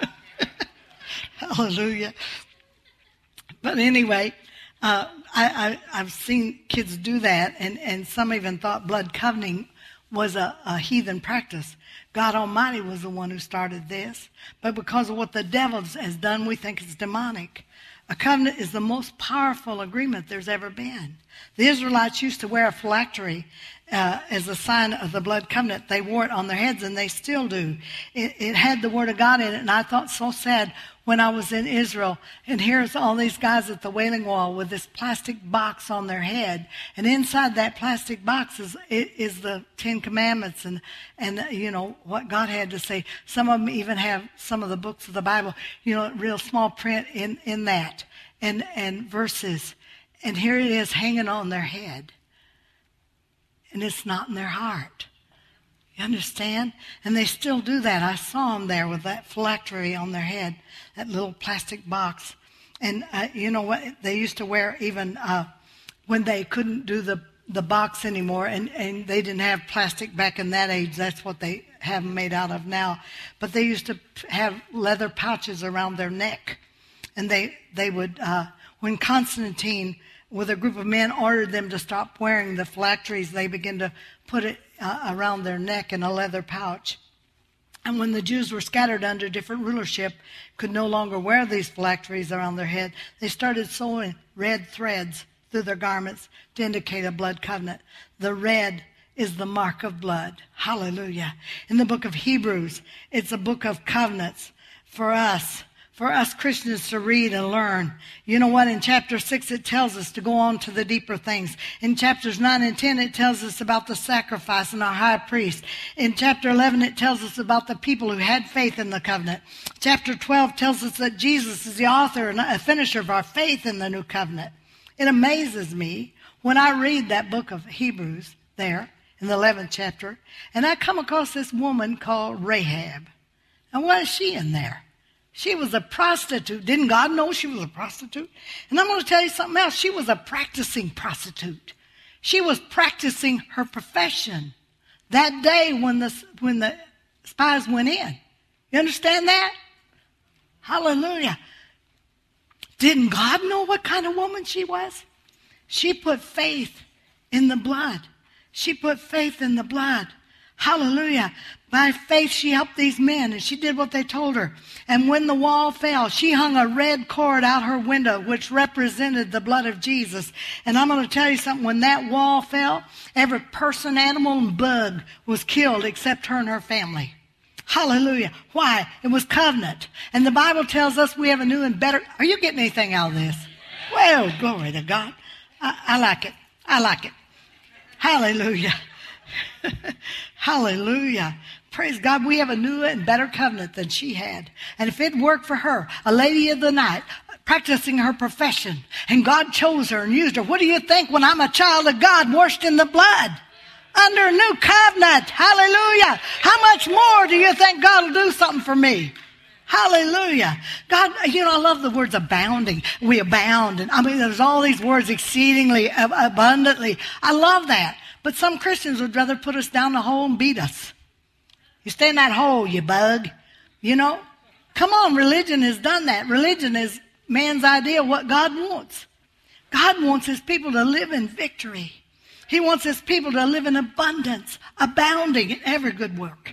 Hallelujah. But anyway, uh, I, I, I've seen kids do that, and, and some even thought blood covenant was a, a heathen practice. God Almighty was the one who started this. But because of what the devil has done, we think it's demonic. A covenant is the most powerful agreement there's ever been. The Israelites used to wear a phylactery uh, as a sign of the blood covenant. They wore it on their heads, and they still do. It, it had the Word of God in it, and I thought so sad when I was in Israel, and here's all these guys at the Wailing Wall with this plastic box on their head, and inside that plastic box is is the Ten Commandments and and you know what God had to say. Some of them even have some of the books of the Bible, you know, real small print in in that, and and verses, and here it is hanging on their head, and it's not in their heart. You understand? And they still do that. I saw them there with that phylactery on their head, that little plastic box. And uh, you know what? They used to wear even uh, when they couldn't do the, the box anymore, and, and they didn't have plastic back in that age. That's what they have them made out of now. But they used to have leather pouches around their neck. And they, they would, uh, when Constantine, with a group of men, ordered them to stop wearing the phylacteries, they began to put it uh, around their neck in a leather pouch. And when the Jews were scattered under different rulership, could no longer wear these phylacteries around their head, they started sewing red threads through their garments to indicate a blood covenant. The red is the mark of blood. Hallelujah. In the book of Hebrews, it's a book of covenants for us. For us Christians to read and learn. You know what? In chapter six, it tells us to go on to the deeper things. In chapters nine and ten, it tells us about the sacrifice and our high priest. In chapter eleven, it tells us about the people who had faith in the covenant. Chapter twelve tells us that Jesus is the author and a finisher of our faith in the new covenant. It amazes me when I read that book of Hebrews there in the eleventh chapter, and I come across this woman called Rahab. And what is she in there? She was a prostitute. Didn't God know she was a prostitute? And I'm going to tell you something else. She was a practicing prostitute. She was practicing her profession that day when the, when the spies went in. You understand that? Hallelujah. Didn't God know what kind of woman she was? She put faith in the blood. She put faith in the blood. Hallelujah. By faith, she helped these men, and she did what they told her. And when the wall fell, she hung a red cord out her window, which represented the blood of Jesus. And I'm going to tell you something. When that wall fell, every person, animal, and bug was killed except her and her family. Hallelujah. Why? It was covenant. And the Bible tells us we have a new and better... Are you getting anything out of this? Well, glory to God. I, I like it. I like it. Hallelujah. Hallelujah. Praise God. We have a new and better covenant than she had. And if it worked for her, a lady of the night, practicing her profession, and God chose her and used her, what do you think when I'm a child of God washed in the blood? Under a new covenant. Hallelujah. How much more do you think God will do something for me? Hallelujah. God, you know, I love the words abounding. We abound. And I mean, there's all these words exceedingly, abundantly. I love that. But some Christians would rather put us down the hole and beat us. You stay in that hole, you bug. You know? Come on, religion has done that. Religion is man's idea of what God wants. God wants his people to live in victory. He wants his people to live in abundance, abounding in every good work.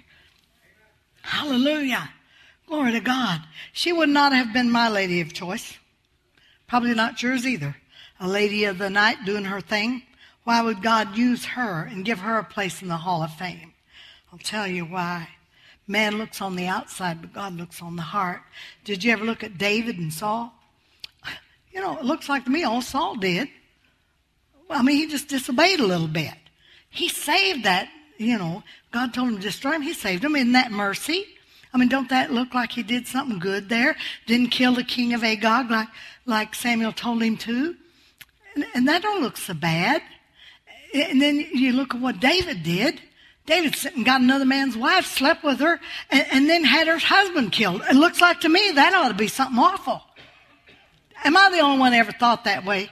Hallelujah. Glory to God. She would not have been my lady of choice. Probably not yours either. A lady of the night doing her thing. Why would God use her and give her a place in the Hall of Fame? I'll tell you why. Man looks on the outside, but God looks on the heart. Did you ever look at David and Saul? You know, it looks like to me all Saul did. I mean, he just disobeyed a little bit. He saved that, you know. God told him to destroy him. He saved him. Isn't that mercy? I mean, don't that look like he did something good there? Didn't kill the king of Agag like, like Samuel told him to? And, and that don't look so bad. And then you look at what David did. David sent and got another man's wife, slept with her, and, and then had her husband killed. It looks like to me that ought to be something awful. Am I the only one that ever thought that way?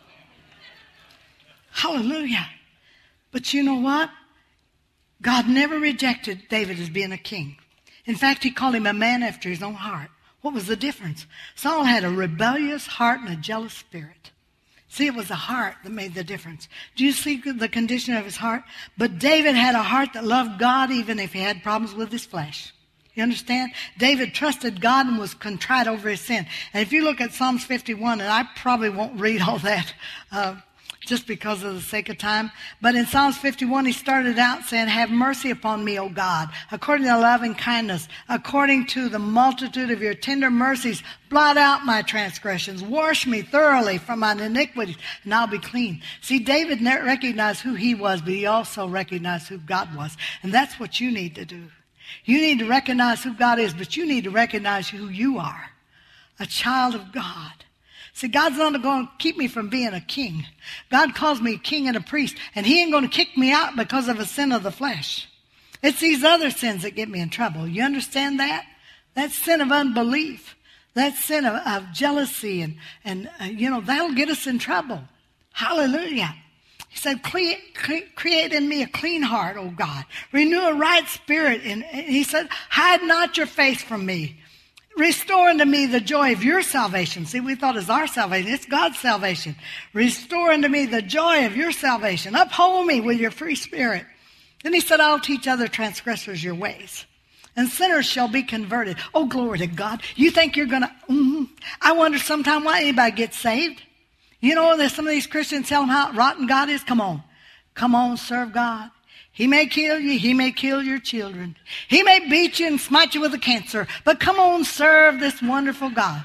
Hallelujah. But you know what? God never rejected David as being a king. In fact, he called him a man after his own heart. What was the difference? Saul had a rebellious heart and a jealous spirit. See, it was the heart that made the difference. Do you see the condition of his heart? But David had a heart that loved God even if he had problems with his flesh. You understand? David trusted God and was contrite over his sin. And if you look at Psalms fifty-one, and I probably won't read all that uh, just because of the sake of time, but in Psalms fifty-one, he started out saying, have mercy upon me, O God, according to loving kindness, according to the multitude of your tender mercies, blot out my transgressions, wash me thoroughly from my iniquities, and I'll be clean. See, David recognized who he was, but he also recognized who God was. And that's what you need to do. You need to recognize who God is, but you need to recognize who you are, a child of God. See, God's not going to keep me from being a king. God calls me a king and a priest, and he ain't going to kick me out because of a sin of the flesh. It's these other sins that get me in trouble. You understand that? That sin of unbelief, that sin of, of jealousy, and, and uh, you know, that'll get us in trouble. Hallelujah. He said, create, create in me a clean heart, O God. Renew a right spirit. And he said, hide not your face from me. Restore unto me the joy of your salvation. See, we thought it's our salvation. It's God's salvation. Restore unto me the joy of your salvation. Uphold me with your free spirit. Then he said, I'll teach other transgressors your ways, and sinners shall be converted. Oh, glory to God. You think you're going to... Mm-hmm. I wonder sometime why anybody gets saved. You know, there's some of these Christians tell them how rotten God is. Come on. Come on, serve God. He may kill you. He may kill your children. He may beat you and smite you with a cancer. But come on, serve this wonderful God.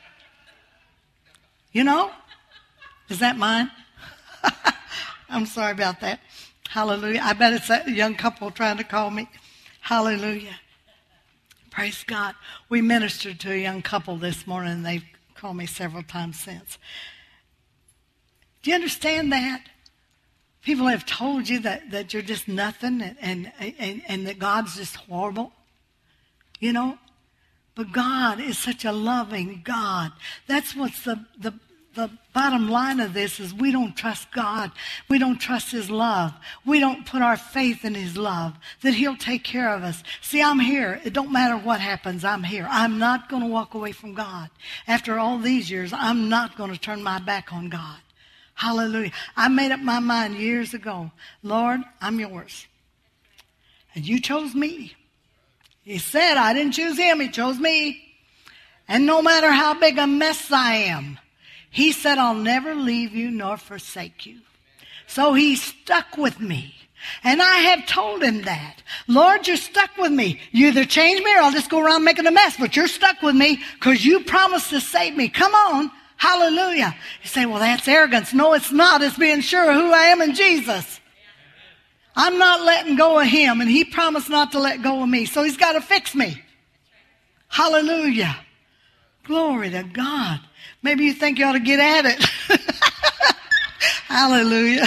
You know? Is that mine? I'm sorry about that. Hallelujah. I bet it's that young couple trying to call me. Hallelujah. Praise God. We ministered to a young couple this morning, and they've called me several times since. Do you understand that? People have told you that, that you're just nothing and, and, and, and that God's just horrible. You know? But God is such a loving God. That's what's the, the, the bottom line of this is we don't trust God. We don't trust his love. We don't put our faith in his love, that he'll take care of us. See, I'm here. It don't matter what happens. I'm here. I'm not going to walk away from God. After all these years, I'm not going to turn my back on God. Hallelujah. I made up my mind years ago. Lord, I'm yours. And you chose me. He said I didn't choose him. He chose me. And no matter how big a mess I am, he said, I'll never leave you nor forsake you. So he stuck with me. And I have told him that. Lord, you're stuck with me. You either change me or I'll just go around making a mess. But you're stuck with me because you promised to save me. Come on. Hallelujah. You say, well, that's arrogance. No, it's not. It's being sure of who I am in Jesus. I'm not letting go of him, and he promised not to let go of me. So he's got to fix me. Hallelujah. Glory to God. Maybe you think you ought to get at it. Hallelujah.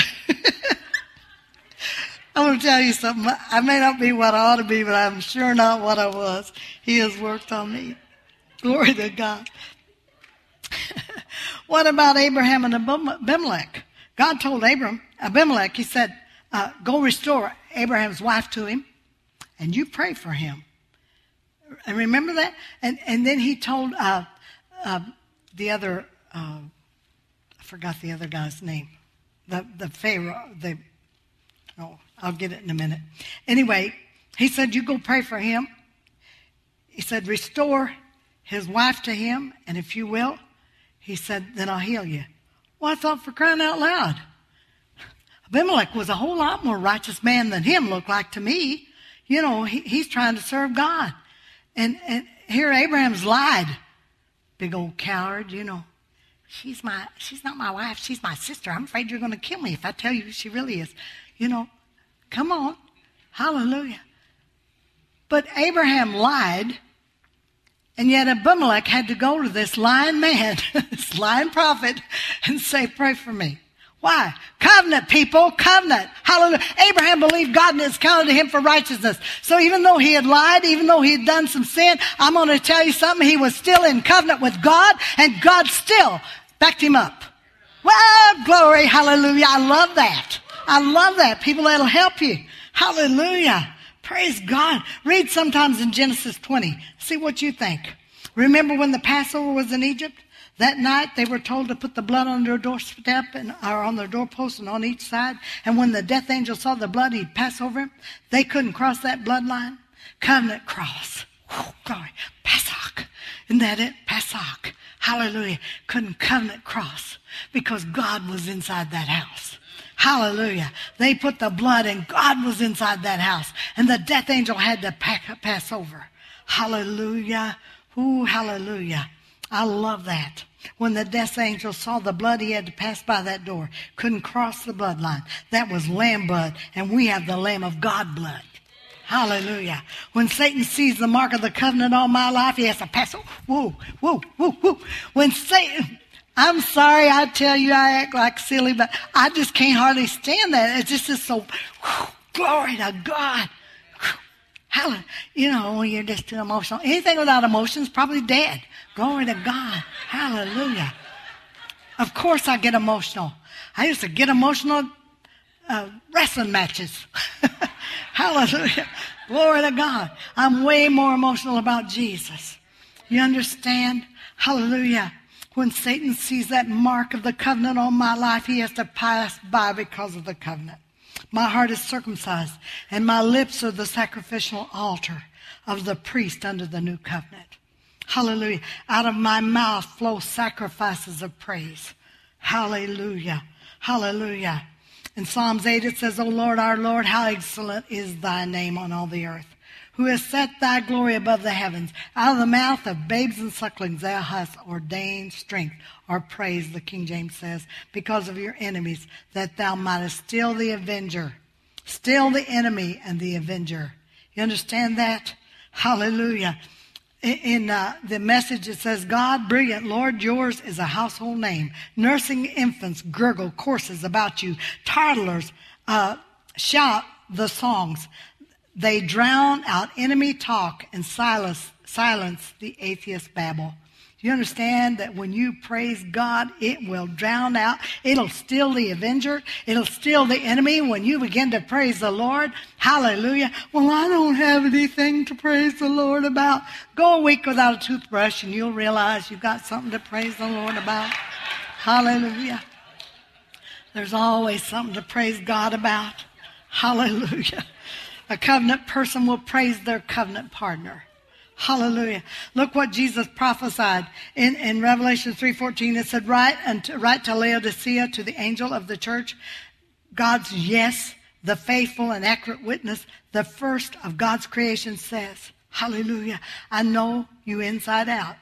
I'm going to tell you something. I may not be what I ought to be, but I'm sure not what I was. He has worked on me. Glory to God. What about Abraham and Abimelech? God told Abram, Abimelech, he said, uh, go restore Abraham's wife to him, and you pray for him. And remember that? And and then he told uh, uh, the other, uh, I forgot the other guy's name, the, the Pharaoh, the, oh, I'll get it in a minute. Anyway, he said, you go pray for him. He said, restore his wife to him, and if you will, he said, then I'll heal you. Well, I thought, for crying out loud, Abimelech was a whole lot more righteous man than him looked like to me. You know, he, he's trying to serve God. And, and here Abraham's lied. Big old coward, you know. She's my, she's not my wife. She's my sister. I'm afraid you're going to kill me if I tell you who she really is. You know, come on. Hallelujah. But Abraham lied. And yet Abimelech had to go to this lying man, this lying prophet, and say, pray for me. Why? Covenant, people, covenant. Hallelujah. Abraham believed God and it's counted to him for righteousness. So even though he had lied, even though he had done some sin, I'm going to tell you something. He was still in covenant with God, and God still backed him up. Well, glory, hallelujah. I love that. I love that. People, that'll help you. Hallelujah. Praise God. Read sometimes in Genesis twenty. See what you think. Remember when the Passover was in Egypt? That night they were told to put the blood on their doorstep and or on their doorpost and on each side. And when the death angel saw the blood, he'd pass over him. They couldn't cross that bloodline. Covenant cross. Whew, glory. Pesach. Isn't that it? Pesach. Hallelujah. Couldn't covenant cross because God was inside that house. Hallelujah. They put the blood and God was inside that house. And the death angel had to pack, pass over. Hallelujah. Ooh, hallelujah. I love that. When the death angel saw the blood, he had to pass by that door. Couldn't cross the bloodline. That was lamb blood, and we have the Lamb of God blood. Hallelujah. When Satan sees the mark of the covenant on my life, he has to pass. Whoa, whoa, whoa, whoa. When Satan, I'm sorry, I tell you, I act like silly, but I just can't hardly stand that. It's just, just so, whew, glory to God. Hallelujah. You know, when you're just too emotional. Anything without emotion is probably dead. Glory to God. Hallelujah. Of course I get emotional. I used to get emotional uh, wrestling matches. Hallelujah. Glory to God. I'm way more emotional about Jesus. You understand? Hallelujah. When Satan sees that mark of the covenant on my life, he has to pass by because of the covenant. My heart is circumcised, and my lips are the sacrificial altar of the priest under the new covenant. Hallelujah. Out of my mouth flow sacrifices of praise. Hallelujah. Hallelujah. In Psalms eight it says, O Lord, our Lord, how excellent is thy name on all the earth, who has set thy glory above the heavens. Out of the mouth of babes and sucklings thou hast ordained strength or praise, the King James says, because of your enemies, that thou mightest still the avenger, still the enemy and the avenger. You understand that? Hallelujah. In uh, the Message, it says, God, brilliant Lord, yours is a household name. Nursing infants gurgle courses about you. Toddlers uh, shout the songs. They drown out enemy talk and silence, silence the atheist babble. You understand that when you praise God, it will drown out. It'll still the avenger. It'll still the enemy when you begin to praise the Lord. Hallelujah. Well, I don't have anything to praise the Lord about. Go a week without a toothbrush and you'll realize you've got something to praise the Lord about. Hallelujah. There's always something to praise God about. Hallelujah. A covenant person will praise their covenant partner. Hallelujah. Look what Jesus prophesied in, in Revelation three fourteen. It said, write, unto, write to Laodicea, to the angel of the church, God's yes, the faithful and accurate witness, the first of God's creation says, hallelujah, I know you inside out.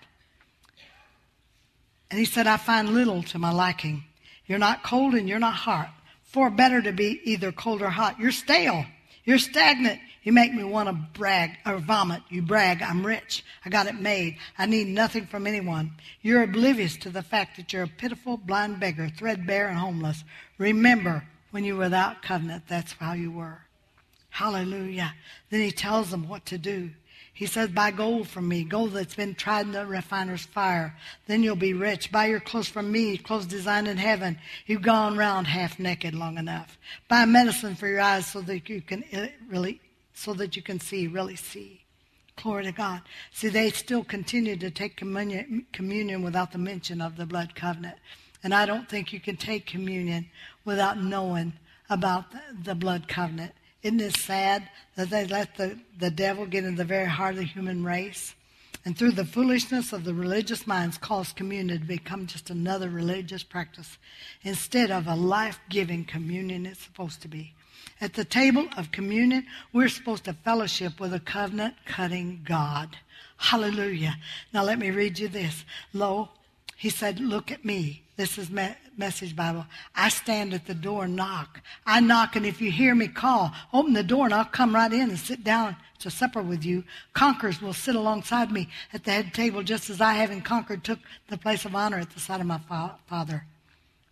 And he said, I find little to my liking. You're not cold and you're not hot. For better to be either cold or hot. You're stale. You're stagnant. You make me want to brag or vomit. You brag, I'm rich. I got it made. I need nothing from anyone. You're oblivious to the fact that you're a pitiful, blind beggar, threadbare, and homeless. Remember, when you were without covenant, that's how you were. Hallelujah. Then he tells them what to do. He says, buy gold from me, gold that's been tried in the refiner's fire. Then you'll be rich. Buy your clothes from me, clothes designed in heaven. You've gone round half naked long enough. Buy medicine for your eyes so that you can really, so that you can see, really see. Glory to God. See, they still continue to take communion, communion without the mention of the blood covenant. And I don't think you can take communion without knowing about the, the blood covenant. Isn't it sad that they let the, the devil get in the very heart of the human race? And through the foolishness of the religious minds cause communion to become just another religious practice instead of a life-giving communion it's supposed to be. At the table of communion, we're supposed to fellowship with a covenant-cutting God. Hallelujah. Now let me read you this. Lo, he said, look at me. This is me- Message Bible. I stand at the door and knock. I knock, and if you hear me call, open the door and I'll come right in and sit down to supper with you. Conquerors will sit alongside me at the head table just as I, having conquered, took the place of honor at the side of my fa- Father.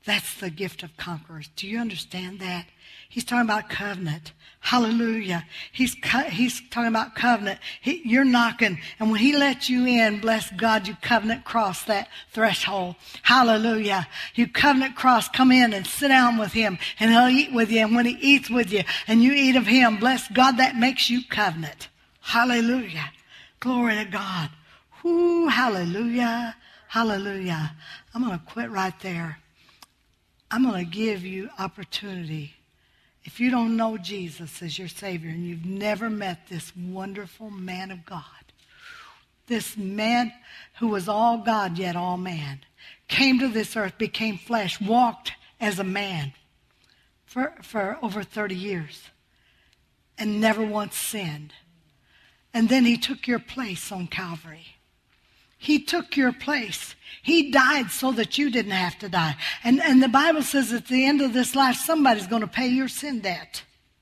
That's the gift of conquerors. Do you understand that? He's talking about covenant. Hallelujah. He's co- he's talking about covenant. He, you're knocking, and when he lets you in, bless God, you covenant cross that threshold. Hallelujah. You covenant cross, come in and sit down with him, and he'll eat with you. And when he eats with you, and you eat of him, bless God, that makes you covenant. Hallelujah. Glory to God. Whoo, hallelujah. Hallelujah. I'm going to quit right there. I'm going to give you opportunity. If you don't know Jesus as your Savior and you've never met this wonderful man of God, this man who was all God yet all man, came to this earth, became flesh, walked as a man for, for over thirty years and never once sinned. And then he took your place on Calvary. He took your place. He died so that you didn't have to die. And, and the Bible says at the end of this life, somebody's going to pay your sin debt.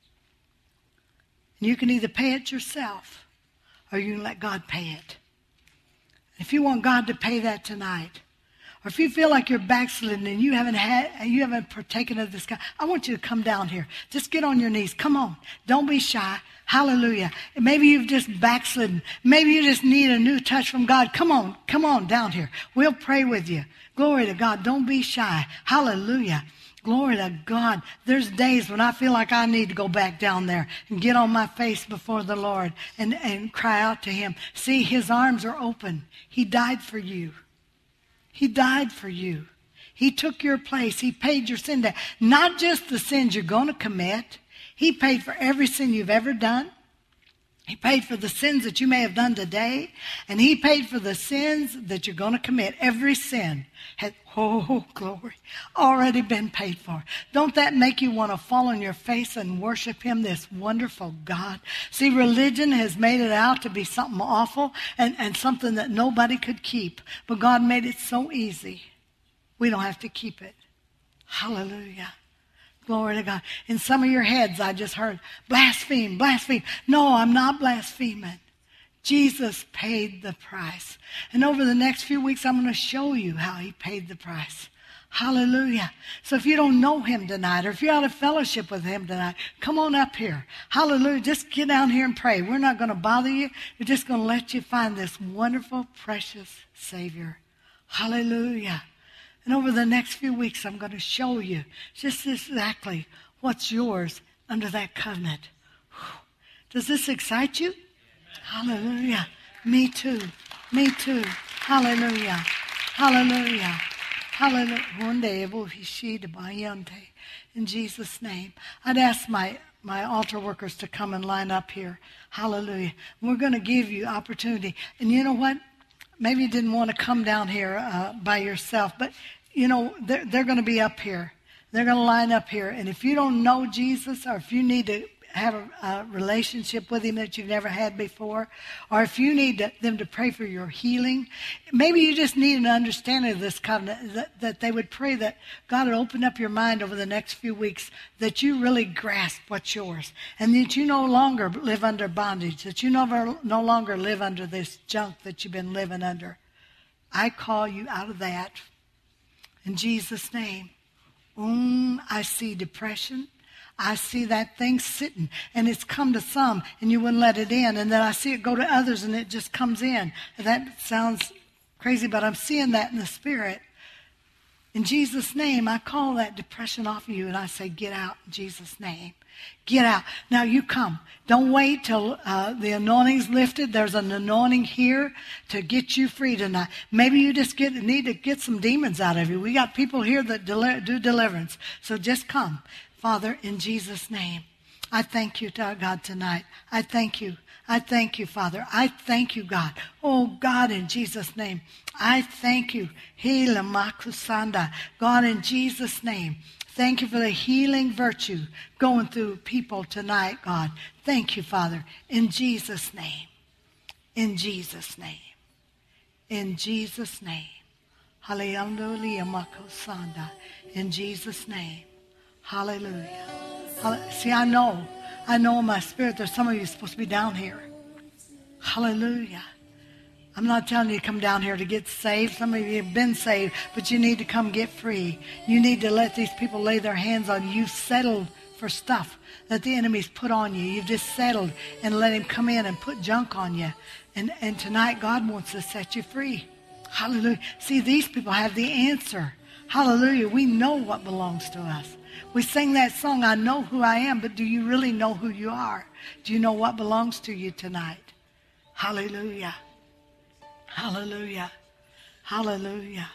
And you can either pay it yourself or you can let God pay it. If you want God to pay that tonight, or if you feel like you're backslidden and you haven't had, you haven't partaken of this, I want you to come down here. Just get on your knees. Come on. Don't be shy. Hallelujah. Maybe you've just backslidden. Maybe you just need a new touch from God. Come on. Come on down here. We'll pray with you. Glory to God. Don't be shy. Hallelujah. Glory to God. There's days when I feel like I need to go back down there and get on my face before the Lord and, and cry out to him. See, his arms are open. He died for you. He died for you. He took your place. He paid your sin debt. Not just the sins you're going to commit. He paid for every sin you've ever done. He paid for the sins that you may have done today. And he paid for the sins that you're going to commit. Every sin has, oh, glory, already been paid for. Don't that make you want to fall on your face and worship him, this wonderful God? See, religion has made it out to be something awful and, and something that nobody could keep. But God made it so easy. We don't have to keep it. Hallelujah. Glory to God. In some of your heads, I just heard, blaspheme, blaspheme. No, I'm not blaspheming. Jesus paid the price. And over the next few weeks, I'm going to show you how he paid the price. Hallelujah. So if you don't know him tonight, or if you're out of fellowship with him tonight, come on up here. Hallelujah. Just get down here and pray. We're not going to bother you. We're just going to let you find this wonderful, precious Savior. Hallelujah. And over the next few weeks, I'm going to show you just exactly what's yours under that covenant. Does this excite you? Hallelujah. Me too. Me too. Hallelujah. Hallelujah. Hallelujah. In Jesus' name. I'd ask my, my altar workers to come and line up here. Hallelujah. We're going to give you opportunity. And you know what? Maybe you didn't want to come down here uh, by yourself, but, you know, they're, they're going to be up here. They're going to line up here. And if you don't know Jesus, or if you need to have a, a relationship with him that you've never had before, or if you need to, them to pray for your healing, maybe you just need an understanding of this covenant, that, that they would pray that God would open up your mind over the next few weeks, that you really grasp what's yours, and that you no longer live under bondage, that you no, no longer live under this junk that you've been living under. I call you out of that in Jesus' name. Um, I see depression. I see that thing sitting, and it's come to some, and you wouldn't let it in. And then I see it go to others, and it just comes in. And that sounds crazy, but I'm seeing that in the spirit. In Jesus' name, I call that depression off of you, and I say, get out in Jesus' name. Get out. Now you come. Don't wait till uh, the anointing's lifted. There's an anointing here to get you free tonight. Maybe you just get need to get some demons out of you. We got people here that deli- do deliverance. So just come. Father, in Jesus' name, I thank you, God, tonight. I thank you. I thank you, Father. I thank you, God. Oh, God, in Jesus' name, I thank you. God, in Jesus' name, thank you for the healing virtue going through people tonight, God. Thank you, Father, in Jesus' name. In Jesus' name. In Jesus' name. In Jesus' name. Hallelujah. See, I know. I know in my spirit there's some of you supposed to be down here. Hallelujah. I'm not telling you to come down here to get saved. Some of you have been saved, but you need to come get free. You need to let these people lay their hands on you. You've settled for stuff that the enemy's put on you. You've just settled and let him come in and put junk on you. And, and tonight, God wants to set you free. Hallelujah. See, these people have the answer. Hallelujah. We know what belongs to us. We sing that song, I know who I am, but do you really know who you are? Do you know what belongs to you tonight? Hallelujah. Hallelujah. Hallelujah.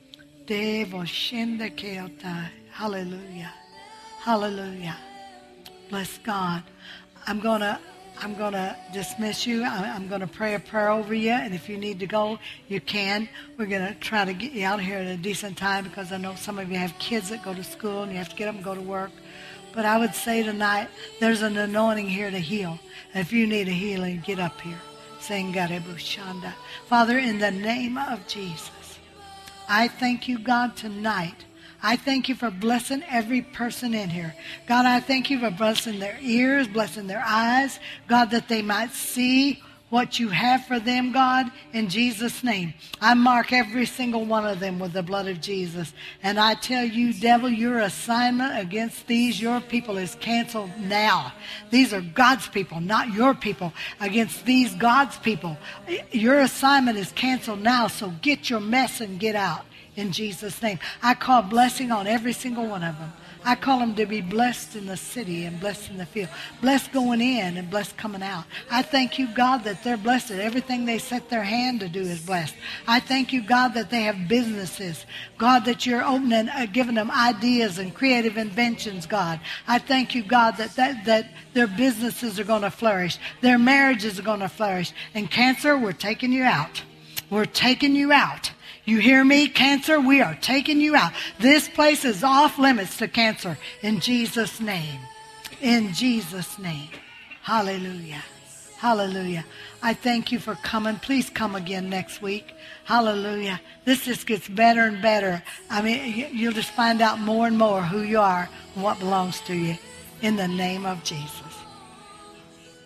Hallelujah. Hallelujah. Bless God. I'm going to I'm going to dismiss you. I'm going to pray a prayer over you. And if you need to go, you can. We're going to try to get you out here at a decent time because I know some of you have kids that go to school and you have to get up and go to work. But I would say tonight, there's an anointing here to heal. And if you need a healing, get up here. Sing Garebu Shanda. Father, in the name of Jesus, I thank you, God, tonight. I thank you for blessing every person in here. God, I thank you for blessing their ears, blessing their eyes. God, that they might see what you have for them, God, in Jesus' name. I mark every single one of them with the blood of Jesus. And I tell you, devil, your assignment against these, your people, is canceled now. These are God's people, not your people. Against these, God's people. Your assignment is canceled now, so get your mess and get out. In Jesus' name. I call blessing on every single one of them. I call them to be blessed in the city and blessed in the field. Blessed going in and blessed coming out. I thank you, God, that they're blessed. Everything they set their hand to do is blessed. I thank you, God, that they have businesses. God, that you're opening, uh, giving them ideas and creative inventions, God. I thank you, God, that, that, that their businesses are going to flourish. Their marriages are going to flourish. And cancer, we're taking you out. We're taking you out. You hear me, cancer? We are taking you out. This place is off limits to cancer. In Jesus' name. In Jesus' name. Hallelujah. Hallelujah. I thank you for coming. Please come again next week. Hallelujah. This just gets better and better. I mean, you'll just find out more and more who you are and what belongs to you. In the name of Jesus.